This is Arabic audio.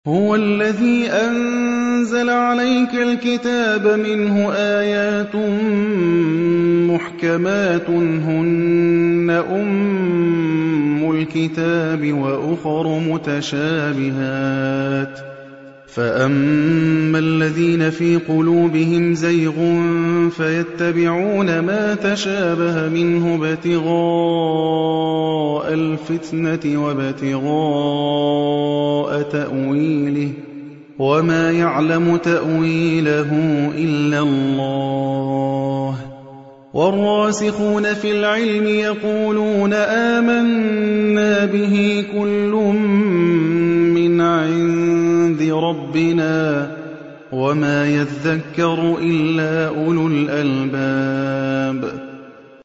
هُوَ الَّذِي أَنزَلَ عَلَيْكَ الْكِتَابَ مِنْهُ آيَاتٌ مُحْكَمَاتٌ هُنَّ أُمُّ الْكِتَابِ وَأُخَرُ مُتَشَابِهَاتٌ ۖ فَأَمَّا الَّذِينَ فِي قُلُوبِهِمْ زَيْغٌ فَيَتَّبِعُونَ مَا تَشَابَهَ مِنْهُ ابْتِغَاءَ الْفِتْنَةِ وَابْتِغَاءَ تَأْوِيلِهِ ۗ وَمَا يَعْلَمُ تَأْوِيلَهُ إِلَّا اللَّهُ ۗ وَالرَّاسِخُونَ فِي الْعِلْمِ يَقُولُونَ آمَنَّا بِهِ كُلٌّ مِّنْ عِندِ رَبِّنَا ۗ وَمَا يَذَّكَّرُ إِلَّا أُولُو الْأَلْبَابِ